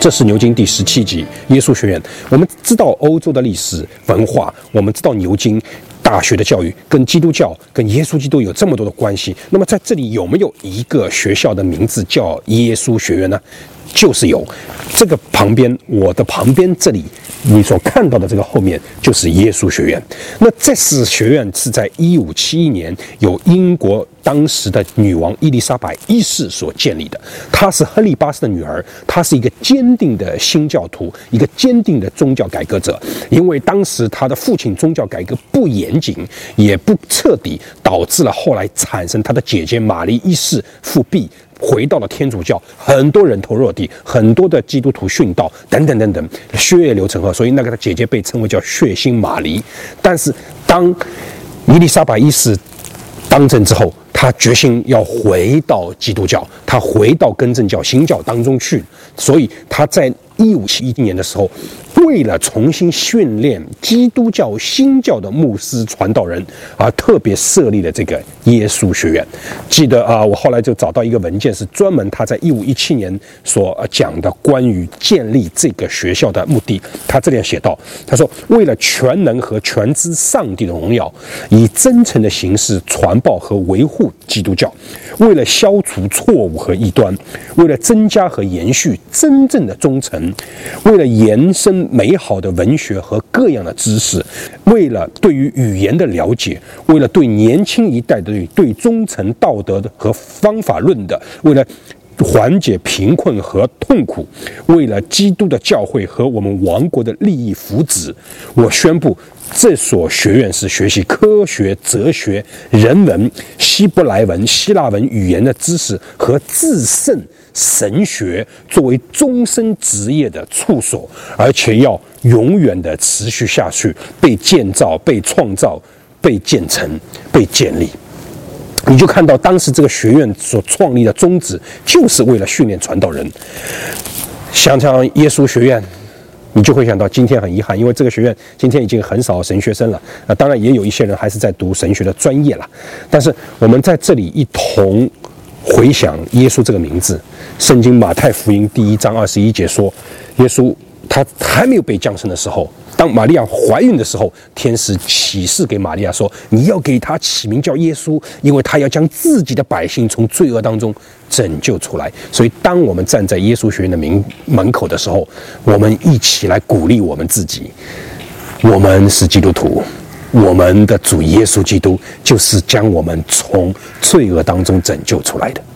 这是牛津第17集耶稣学院。我们知道欧洲的历史文化，我们知道牛津大学的教育跟基督教、跟耶稣基督有这么多的关系。那么在这里有没有一个学校的名字叫耶稣学院呢？就是有。这个旁边，我的旁边这里，你所看到的这个后面就是耶稣学院。那这是学院是在1571年由英国当时的女王伊丽莎白一世所建立的。她是亨利8世的女儿，她是一个坚定的新教徒，一个坚定的宗教改革者。因为当时她的父亲宗教改革不严谨，也不彻底，导致了后来产生她的姐姐玛丽一世复辟，回到了天主教，很多人头落地，很多的基督徒殉道，等等等等，血液流成河，所以那个姐姐被称为叫血腥玛丽。但是当伊丽莎白一世当政之后，他决心要回到基督教，他回到更正教新教当中去，所以他在1571年的时候，为了重新训练基督教新教的牧师传道人，而特别设立了这个耶稣学院。记得我后来就找到一个文件，是专门他在1517年所讲的关于建立这个学校的目的。他这里写道，他说，为了全能和全知上帝的荣耀，以真诚的形式传报和维护基督教，为了消除错误和异端，为了增加和延续真正的忠诚，为了延伸美好的文学和各样的知识，为了对于语言的了解，为了对年轻一代的对忠诚道德的和方法论的，为了缓解贫困和痛苦，为了基督的教会和我们王国的利益福祉，我宣布这所学院是学习科学、哲学、人文、希伯来文、希腊文语言的知识和至圣神学作为终身职业的处所，而且要永远的持续下去，被建造、被创造、被建成、被建立。你就看到当时这个学院所创立的宗旨，就是为了训练传道人。想想耶稣学院，你就会想到今天很遗憾，因为这个学院今天已经很少神学生了。当然也有一些人还是在读神学的专业了。但是我们在这里一同回想耶稣这个名字。圣经马太福音第1章21节说，耶稣他还没有被降生的时候，当玛利亚怀孕的时候，天使启示给玛利亚说，你要给他起名叫耶稣，因为他要将自己的百姓从罪恶当中拯救出来。所以当我们站在耶稣学院的门口的时候，我们一起来鼓励我们自己，我们是基督徒，我们的主耶稣基督就是将我们从罪恶当中拯救出来的。